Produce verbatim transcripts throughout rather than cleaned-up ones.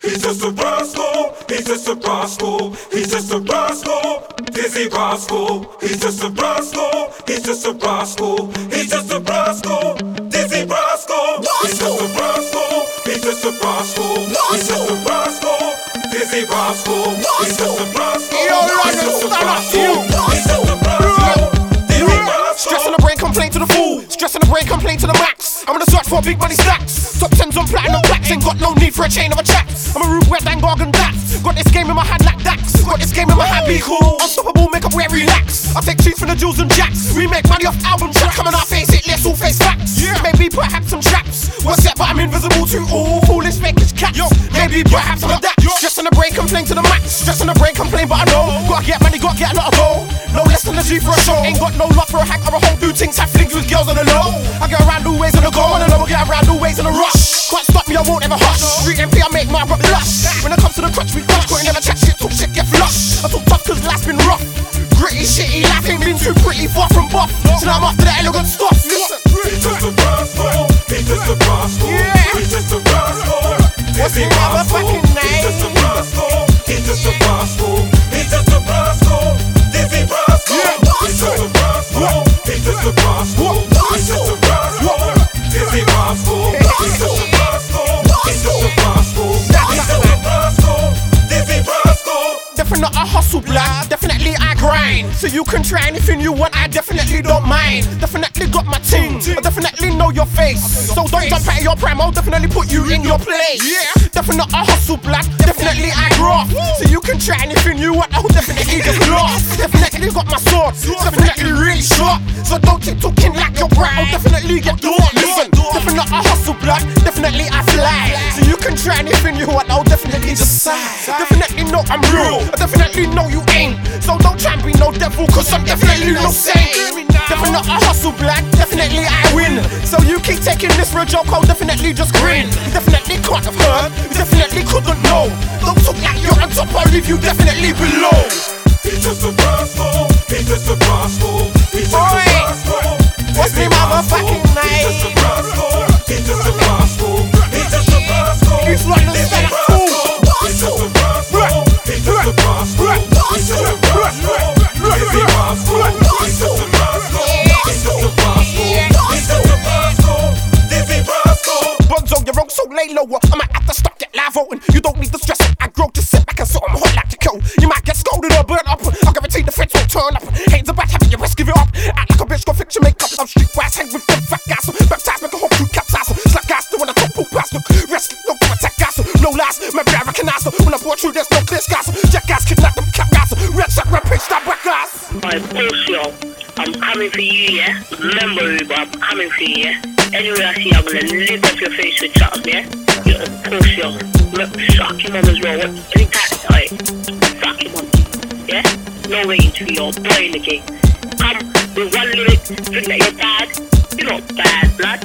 He's just a rascal, he's just a rascal, he's just a rascal, dizzy rascal. He's just a rascal, he's just a rascal, he's just a rascal, dizzy rascal. He's just a rascal, he's just a rascal, he's just a rascal, dizzy rascal. He's just a rascal, he's just a rascal, he's just a rascal, dizzy rascal. Stress on the brain, complain to the fool. Stress on the brain, complain to the max. I'm gonna search for big money stacks. Top tens on platinum plaques, ain't got no need for a chain of a chat. I'm a root wet and gargan daps. Got this game in my hand like Dax. Got this game in my hand, be cool. Unstoppable, make up where relax. I take cheats from the jewels and jacks. We make money off album tracks. Coming out, face it, let's all face facts. Yeah. Maybe perhaps some traps. What's that? But I'm invisible to all foolish fakeish cats. Yo. Maybe perhaps some of that. Stress on the brain, complain to the max. Stress on the brain, complain, but I know. Gotta get money, gotta get a lot of gold. No less than a G for a show. Ain't got no love for a hack or a whole do things. Have flings with girls on the low. I get around new ways on the go. On the low, I get around new ways on the rush. Can't stop me, I won't ever hush. Re M P, I make my rock lush. When it comes to the crutch, we crush. Got never chat shit, talk shit, get flush. I talk tough cause life's been rough. Gritty, shitty, life ain't been too pretty, far from buff. So now I'm after the elegant stuff. Listen. He's just a rascal, he's just a rascal, he's just a rascal, dizzy rascal. He's just a rascal, he's just a rascal, he's just a rascal, dizzy rascal. He's just a rascal, he's just a rascal, he's just a rascal, dizzy rascal. He's just a rascal, he's just a rascal, he's just a rascal, dizzy rascal. Definitely I hustle black, definitely I grind. So you can try anything you want, I definitely don't mind. Definitely got my ting, I definitely know your face. So don't jump out of your prime, I'll definitely put you in your place. Yeah, definitely I hustle black, definitely I graft. So you can try anything you want, I'll definitely just laugh. Definitely got my sword, definitely really sharp. So don't keep talking like you're bright, I'll definitely get caught. Listen, definitely I hustle black, definitely I fly. So you can try anything you want, I'll definitely just sigh. Definitely know I'm real, I definitely know you ain't. So don't try and be no devil, cause I'm definitely no saint. Definitely I hustle black, definitely I win. So you keep taking this for a joke, I'll definitely just grin. Definitely can't have heard, definitely couldn't know. Don't talk like you're on top, I'll leave you definitely below. He's just a rascal, he's just a rascal, he's just a rascal. What's me motherfucking name? He's just a rascal, he's just a rascal, he's just a rascal. He's like the Dizzy rascal, he's just a rascal, he's just a rascal, he's just a rascal. Dizzy rascal, he's just a rascal, he's just a rascal, he's just a rascal. Dizzy rascal. Bonzo, you're wrong, so lay lower. I might have to stop, get live voting. You don't need to stress it, I grow, just sit back and sort I'm hot like a cow. You might get scolded or burnt up, I'll guarantee the fence won't turn up. Hate's about having your best, give it up. Act like a bitch, go fix your makeup. I'm streetwise, hang with them fat guys. Baptized, make a whole crew capsize. Slap guys, doing a top pool pass. Look, rescue, no go attack guys. No lies, maybe I recognize them. When I brought through, there's no clear skies. Jack guys, kidnap them cap guys. Red sack, red pig, stop back guys. My boss, yo, I'm coming for you, yeah? Remember, Uber, I'm coming for you, yeah? Anyway I see you, I'm gonna lift up your face with something, yeah? You're a pussy, yo. Look, suck your mum as well. What? Anytime, alright? Suck your mum, yeah? No way into your boy in the game. Come with one lyric, think that you're bad. You're not bad, blood.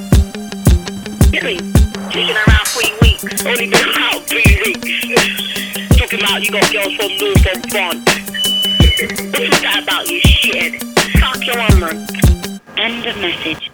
You know, kicking around three weeks, only been out three weeks. Talking about you got girls from North and France. What's that about, you shithead? Suck your mum, man. End of message.